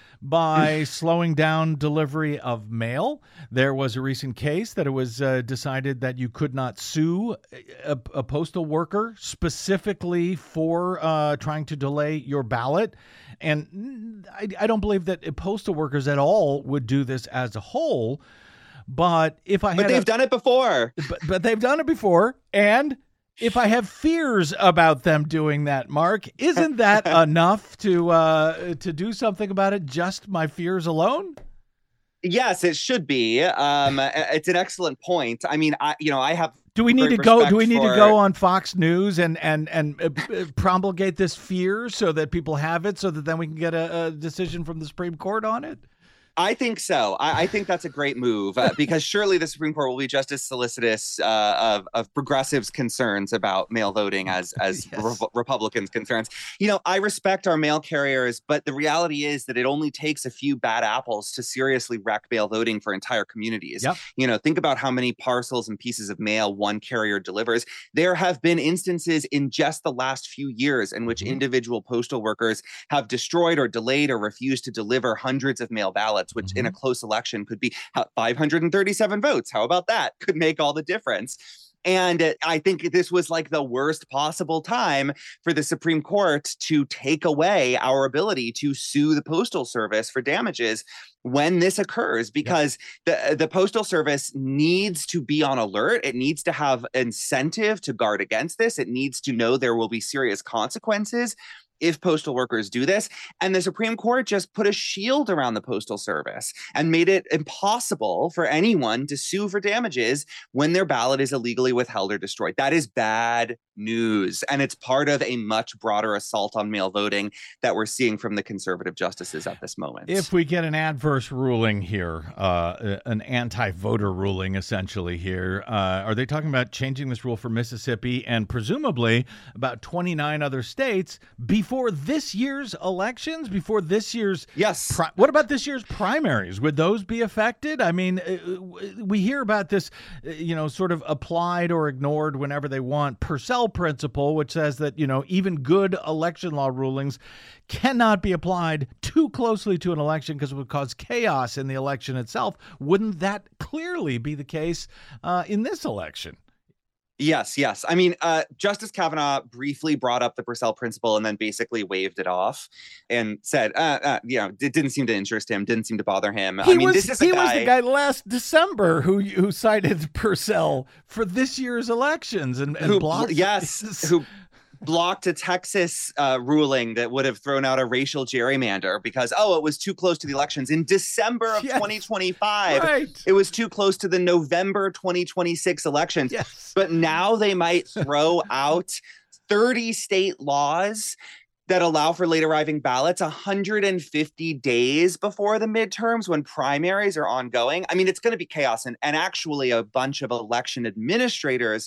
by slowing down delivery of mail. There was a recent case that it was uh, decided that you could not sue a, a postal worker specifically for uh, trying to delay your ballot. And I, I don't believe that postal workers at all would do this as a whole. But if I had but they've a, done it before. But, but they've done it before. And if I have fears about them doing that, Mark, isn't that enough to uh, to do something about it? Just my fears alone? Yes, it should be. Um, it's an excellent point. I mean, I you know, I have. Do we need to great go? respect Do we need for- to go on Fox News and and and uh, promulgate this fear so that people have it, so that then we can get a, a decision from the Supreme Court on it? I think so. I, I think that's a great move uh, because surely the Supreme Court will be just as solicitous uh, of, of progressives' concerns about mail voting as as Yes. Re- Republicans' concerns. You know, I respect our mail carriers, but the reality is that it only takes a few bad apples to seriously wreck mail voting for entire communities. Yep. You know, think about how many parcels and pieces of mail one carrier delivers. There have been instances in just the last few years in which Mhm. individual postal workers have destroyed or delayed or refused to deliver hundreds of mail ballots, which in a close election could be how- five hundred thirty-seven votes. How about that? Could make all the difference. And uh, I think this was like the worst possible time for the Supreme Court to take away our ability to sue the Postal Service for damages when this occurs, because the the Postal Service needs to be on alert. It needs to have incentive to guard against this. It needs to know there will be serious consequences if postal workers do this. And the Supreme Court just put a shield around the Postal Service and made it impossible for anyone to sue for damages when their ballot is illegally withheld or destroyed. That is bad news. And it's part of a much broader assault on mail voting that we're seeing from the conservative justices at this moment. If we get an adverse ruling here, uh, an anti-voter ruling essentially here, uh, are they talking about changing this rule for Mississippi and presumably about twenty-nine other states before this year's elections, before this year's Yes. Pri- what about this year's primaries? Would those be affected? I mean, uh, we hear about this, uh, you know, sort of applied or ignored whenever they want. Purcell principle, which says that, you know, even good election law rulings cannot be applied too closely to an election because it would cause chaos in the election itself. Wouldn't that clearly be the case uh, in this election? Yes, yes. I mean, uh, Justice Kavanaugh briefly brought up the Purcell principle and then basically waved it off and said, uh, uh, you know, it didn't seem to interest him, didn't seem to bother him. He I mean, was this is a he guy... was the guy last December who who cited Purcell for this year's elections and, and who, blocked. yes, who blocked a Texas uh, ruling that would have thrown out a racial gerrymander because, oh, it was too close to the elections in December of Yes. twenty twenty-five. Right. It was too close to the November twenty twenty-six elections. Yes. But now they might throw out thirty state laws that allow for late arriving ballots one hundred fifty days before the midterms when primaries are ongoing. I mean, it's going to be chaos. And, and actually, a bunch of election administrators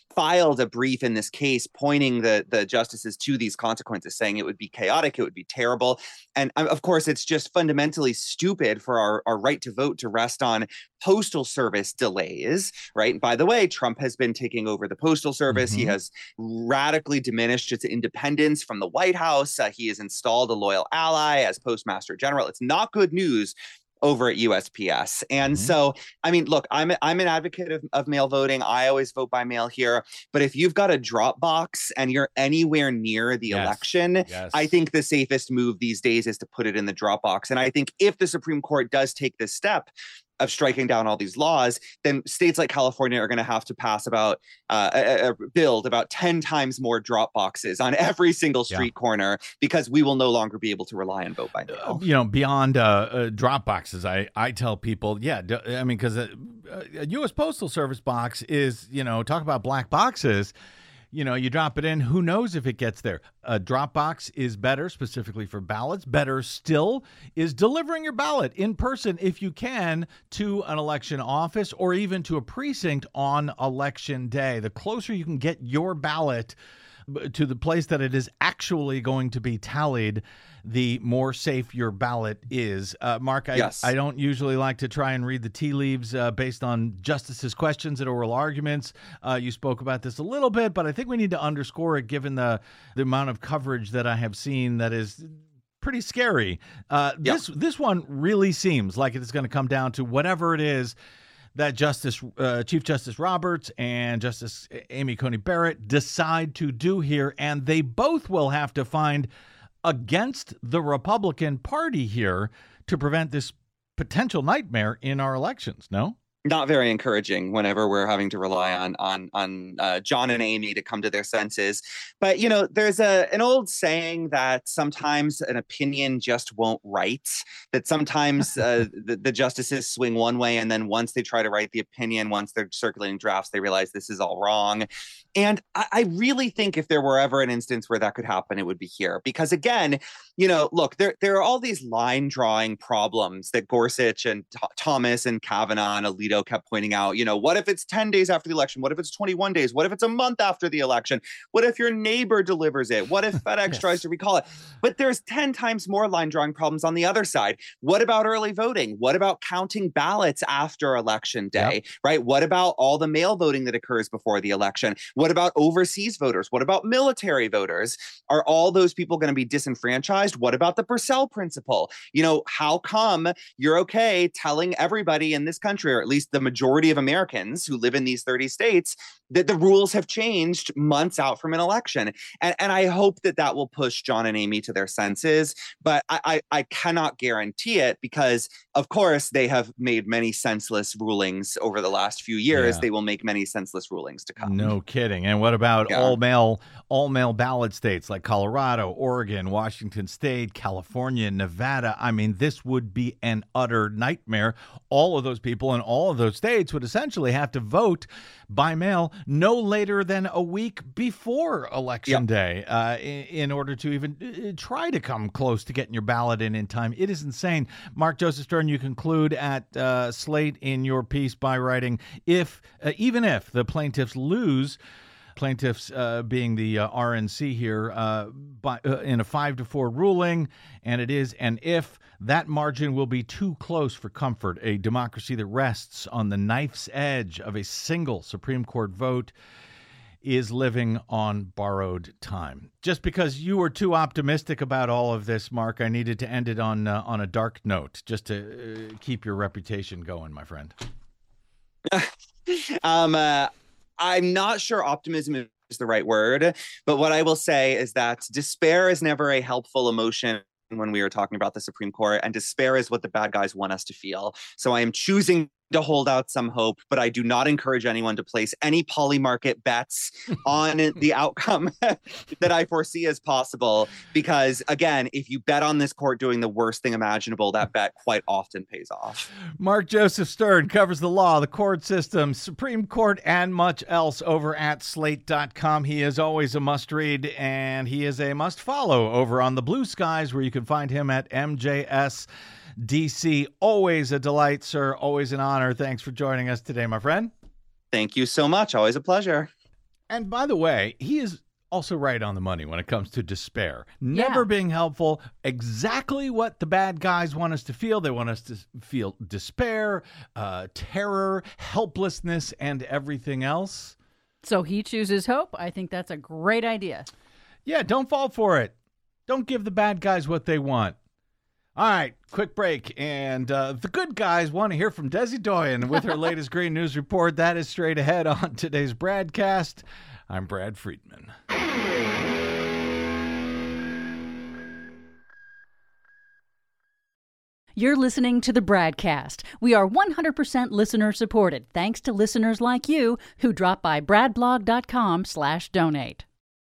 filed a brief in this case pointing the, the justices to these consequences, saying it would be chaotic, it would be terrible. And of course, it's just fundamentally stupid for our, our right to vote to rest on postal service delays, right? And by the way, Trump has been taking over the postal service. Mm-hmm. He has radically diminished its independence from the White House. Uh, he has installed a loyal ally as Postmaster General. It's not good news over at U S P S. And mm-hmm. so, I mean, look, I'm I'm an advocate of, of mail voting. I always vote by mail here. But if you've got a drop box and you're anywhere near the yes. election, yes. I think the safest move these days is to put it in the drop box. And I think if the Supreme Court does take this step of striking down all these laws, then states like California are going to have to pass about, uh, a, a build about ten times more drop boxes on every single street yeah. corner, because we will no longer be able to rely on vote by mail. Uh, you know, beyond uh, uh, drop boxes, I, I tell people, yeah, d- I mean, because a, a U S Postal Service box is, you know, talk about black boxes. You know, you drop it in, who knows if it gets there. A drop box is better, specifically for ballots. Better still is delivering your ballot in person, if you can, to an election office or even to a precinct on election day. The closer you can get your ballot to the place that it is actually going to be tallied, the more safe your ballot is. Uh, Mark, I, yes. I don't usually like to try and read the tea leaves uh, based on justices' questions at oral arguments. Uh, you spoke about this a little bit, but I think we need to underscore it given the, the amount of coverage that I have seen that is pretty scary. Uh, yep. This this one really seems like it's going to come down to whatever it is that Justice uh, Chief Justice Roberts and Justice Amy Coney Barrett decide to do here, and they both will have to find against the Republican Party here to prevent this potential nightmare in our elections, no? Not very encouraging whenever we're having to rely on on on uh, John and Amy to come to their senses. But, you know, there's a an old saying that sometimes an opinion just won't write, that sometimes uh, the, the justices swing one way, and then once they try to write the opinion, once they're circulating drafts, they realize this is all wrong. And I, I really think if there were ever an instance where that could happen, it would be here. Because, again, you know, look, there, there are all these line drawing problems that Gorsuch and Th- Thomas and Kavanaugh and Alito kept pointing out. You know, what if it's ten days after the election? What if it's twenty-one days? What if it's a month after the election? What if your neighbor delivers it? What if FedEx yes. tries to recall it? But there's ten times more line drawing problems on the other side. What about early voting? What about counting ballots after election day, yep. right? What about all the mail voting that occurs before the election? What about overseas voters? What about military voters? Are all those people going to be disenfranchised? What about the Purcell principle? You know, how come you're okay telling everybody in this country, or at least the majority of Americans who live in these thirty states, that the rules have changed months out from an election? And, and I hope that that will push John and Amy to their senses, but I, I, I cannot guarantee it because, of course, they have made many senseless rulings over the last few years. Yeah. They will make many senseless rulings to come. No kidding. And what about yeah. all mail, all mail ballot states like Colorado, Oregon, Washington State, California, Nevada? I mean, this would be an utter nightmare. All of those people in all of those states would essentially have to vote by mail no later than a week before election yep. day uh, in, in order to even uh, try to come close to getting your ballot in in time. It is insane. Mark Joseph Stern, you conclude at uh, Slate in your piece by writing, if uh, even if the plaintiffs lose, plaintiffs uh, being the uh, R N C here, uh, by, uh, in a five to four ruling, and it is an if, that margin will be too close for comfort. A democracy that rests on the knife's edge of a single Supreme Court vote is living on borrowed time. Just because you were too optimistic about all of this, Mark, I needed to end it on uh, on a dark note, just to uh, keep your reputation going, my friend. um. Uh... I'm not sure optimism is the right word, but what I will say is that despair is never a helpful emotion when we are talking about the Supreme Court, and despair is what the bad guys want us to feel. So I am choosing to hold out some hope, but I do not encourage anyone to place any polymarket bets on the outcome that I foresee as possible. Because again, if you bet on this court doing the worst thing imaginable, that bet quite often pays off. Mark Joseph Stern covers the law, the court system, Supreme Court, and much else over at slate dot com. He is always a must read, and he is a must follow over on the Blue Skies, where you can find him at M J S D C. Always a delight, sir. Always an honor. Thanks for joining us today, my friend. Thank you so much. Always a pleasure. And by the way, he is also right on the money when it comes to despair. Never Yeah. being helpful. Exactly what the bad guys want us to feel. They want us to feel despair, uh, terror, helplessness, and everything else. So he chooses hope. I think that's a great idea. Yeah, don't fall for it. Don't give the bad guys what they want. All right, quick break. And uh, the good guys want to hear from Desi Doyen with her latest Green News Report. That is straight ahead on today's broadcast. I'm Brad Friedman. You're listening to the Bradcast. We are one hundred percent listener supported, thanks to listeners like you who drop by bradblog.com slash donate.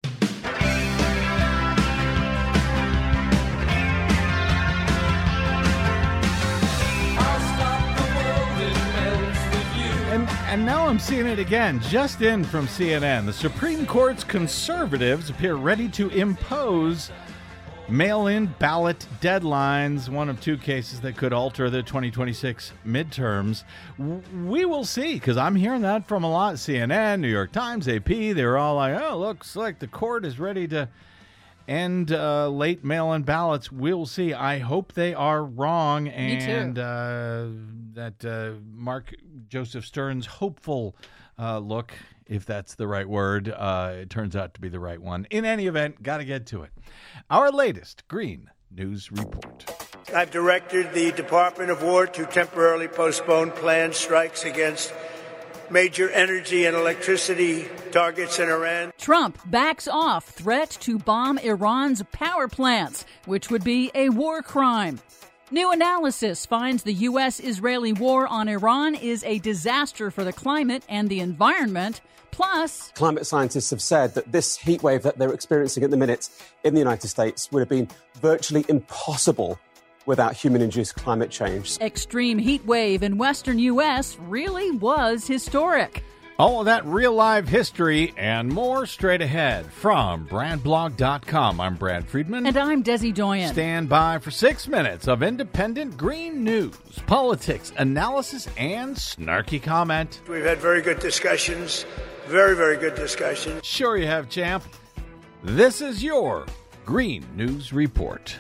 And, and now I'm seeing it again, just in from C N N. The Supreme Court's conservatives appear ready to impose mail-in ballot deadlines, one of two cases that could alter the twenty twenty-six midterms. W- We will see, because I'm hearing that from a lot. C N N, New York Times, A P, they're all like, oh, looks like the court is ready to end uh, late mail-in ballots. We'll see. I hope they are wrong. Me too. And uh, that uh, Mark Joseph Stern's hopeful uh, look, if that's the right word, uh, it turns out to be the right one. In any event, got to get to it. Our latest Green News Report. I've directed the Department of War to temporarily postpone planned strikes against major energy and electricity targets in Iran. Trump backs off threat to bomb Iran's power plants, which would be a war crime. New analysis finds the U S-Israeli war on Iran is a disaster for the climate and the environment. Plus, climate scientists have said that this heat wave that they're experiencing at the minute in the United States would have been virtually impossible without human-induced climate change. extreme heat wave in western U S really was historic. All of that real-life history and more straight ahead from brad blog dot com. I'm Brad Friedman. And I'm Desi Doyen. Stand by for six minutes of independent green news, politics, analysis, and snarky comment. We've had very good discussions, very, very good discussions. Sure you have, champ. This is your Green News Report.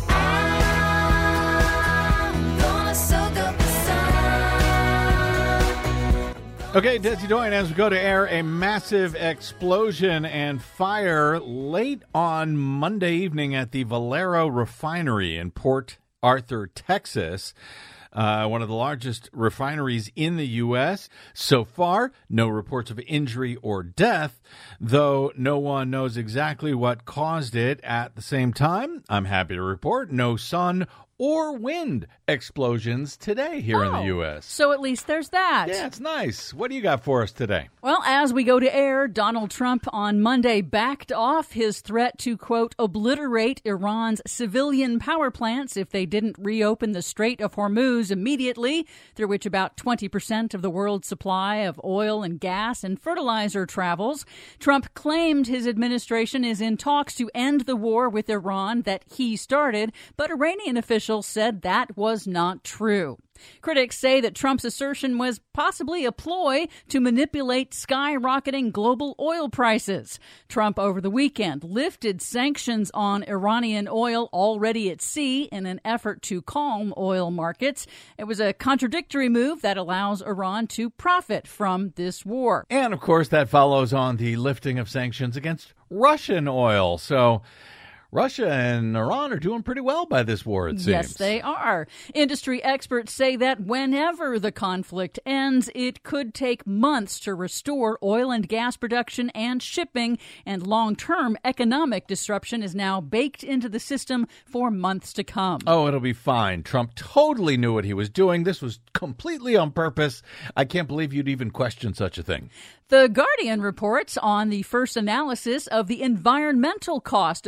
Okay, Desi Doyen, as we go to air, a massive explosion and fire late on Monday evening at the Valero refinery in Port Arthur, Texas. Uh, one of the largest refineries in the U S. So far, no reports of injury or death, though no one knows exactly what caused it. At the same time, I'm happy to report no sun or wind explosions today here in the Oh, U S. So at least there's that. Yeah, it's nice. What do you got for us today? Well, as we go to air, Donald Trump on Monday backed off his threat to, quote, obliterate Iran's civilian power plants if they didn't reopen the Strait of Hormuz immediately, through which about twenty percent of the world's supply of oil and gas and fertilizer travels. Trump claimed his administration is in talks to end the war with Iran that he started, but Iranian officials said that was not true. Critics say that Trump's assertion was possibly a ploy to manipulate skyrocketing global oil prices. Trump over the weekend lifted sanctions on Iranian oil already at sea in an effort to calm oil markets. It was a contradictory move that allows Iran to profit from this war. And, of course, that follows on the lifting of sanctions against Russian oil. So Russia and Iran are doing pretty well by this war, it seems. Yes, they are. Industry experts say that whenever the conflict ends, it could take months to restore oil and gas production and shipping, and long-term economic disruption is now baked into the system for months to come. Oh, it'll be fine. Trump totally knew what he was doing. This was completely on purpose. I can't believe you'd even question such a thing. The Guardian reports on the first analysis of the environmental cost of the Iran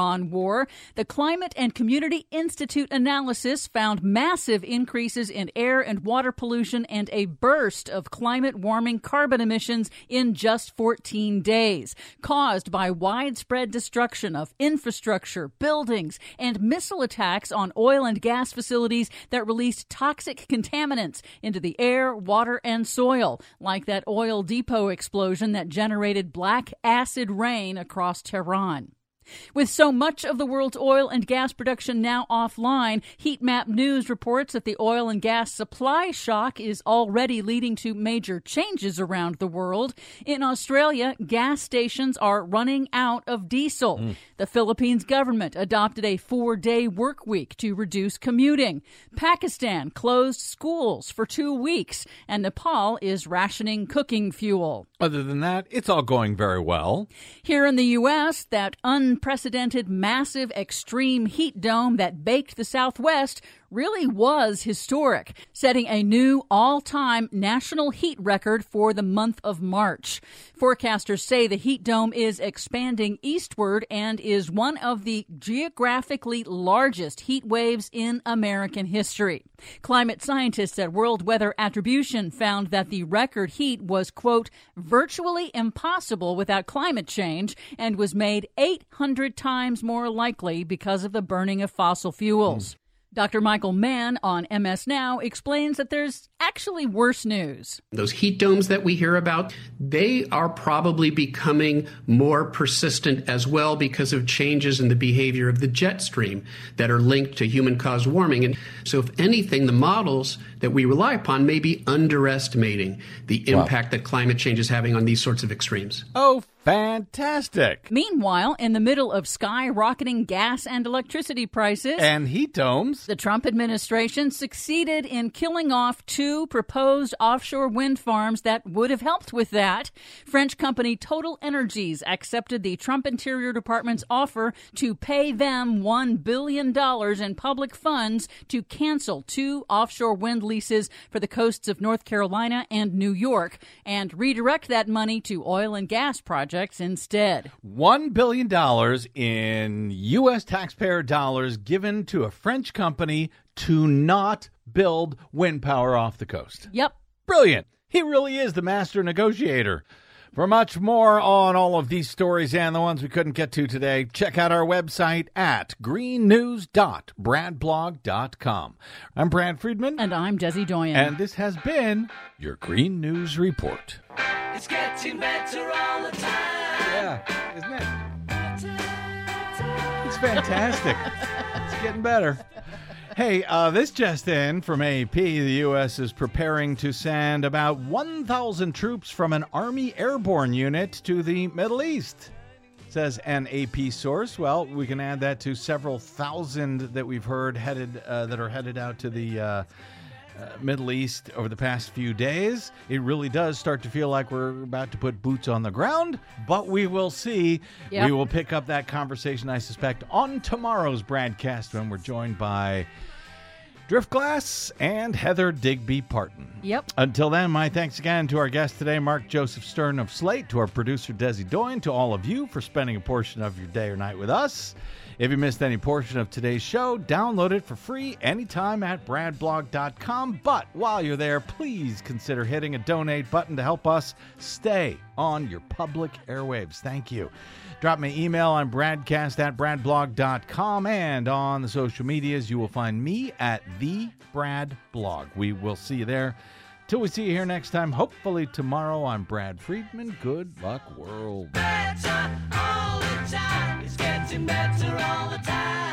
Iran war. The Climate and Community Institute analysis found massive increases in air and water pollution and a burst of climate warming carbon emissions in just fourteen days, caused by widespread destruction of infrastructure, buildings, and missile attacks on oil and gas facilities that released toxic contaminants into the air, water, and soil, like that oil depot explosion that generated black acid rain across Tehran. With so much of the world's oil and gas production now offline, Heat Map News reports that the oil and gas supply shock is already leading to major changes around the world. In Australia, gas stations are running out of diesel. Mm. The Philippines government adopted a four-day work week to reduce commuting. Pakistan closed schools for two weeks, and Nepal is rationing cooking fuel. Other than that, it's all going very well. Here in the U S, that unprecedented, massive, extreme heat dome that baked the Southwest really was historic, setting a new all-time national heat record for the month of March. Forecasters say the heat dome is expanding eastward and is one of the geographically largest heat waves in American history. Climate scientists at World Weather Attribution found that the record heat was, quote, virtually impossible without climate change and was made eight hundred times more likely because of the burning of fossil fuels. Mm. Doctor Michael Mann on M S Now explains that there's actually worse news. Those heat domes that we hear about, they are probably becoming more persistent as well because of changes in the behavior of the jet stream that are linked to human-caused warming. And so if anything, the models that we rely upon may be underestimating the impact wow. that climate change is having on these sorts of extremes. Oh, fantastic. Meanwhile, in the middle of skyrocketing gas and electricity prices and heat domes, the Trump administration succeeded in killing off two proposed offshore wind farms that would have helped with that. French company Total Energies accepted the Trump Interior Department's offer to pay them one billion dollars in public funds to cancel two offshore wind leases for the coasts of North Carolina and New York and redirect that money to oil and gas projects instead. One billion dollars in U S taxpayer dollars given to a French company to not build wind power off the coast. Yep. Brilliant. He really is the master negotiator. For much more on all of these stories and the ones we couldn't get to today, check out our website at green news dot brad blog dot com. I'm Brad Friedman. And I'm Desi Doyen. And this has been your Green News Report. It's getting better all the time. Yeah, isn't it? It's fantastic. It's getting better. Hey, uh, this just in from A P. The U S is preparing to send about one thousand troops from an Army airborne unit to the Middle East, says an A P source. Well, we can add that to several thousand that we've heard headed uh, that are headed out to the uh, uh, Middle East over the past few days. It really does start to feel like we're about to put boots on the ground, but we will see. Yep. We will pick up that conversation, I suspect, on tomorrow's broadcast when we're joined by Driftglass and Heather Digby Parton. Yep. Until then, my thanks again to our guest today, Mark Joseph Stern of Slate, to our producer, Desi Doyen, to all of you for spending a portion of your day or night with us. If you missed any portion of today's show, download it for free anytime at brad blog dot com. But while you're there, please consider hitting a donate button to help us stay on your public airwaves. Thank you. Drop me an email on bradcast at brad blog dot com, and on the social medias, you will find me at the Brad Blog. We will see you there. Till we see you here next time, hopefully tomorrow, I'm Brad Friedman. Good luck, world. Better all the time. It's getting better all the time.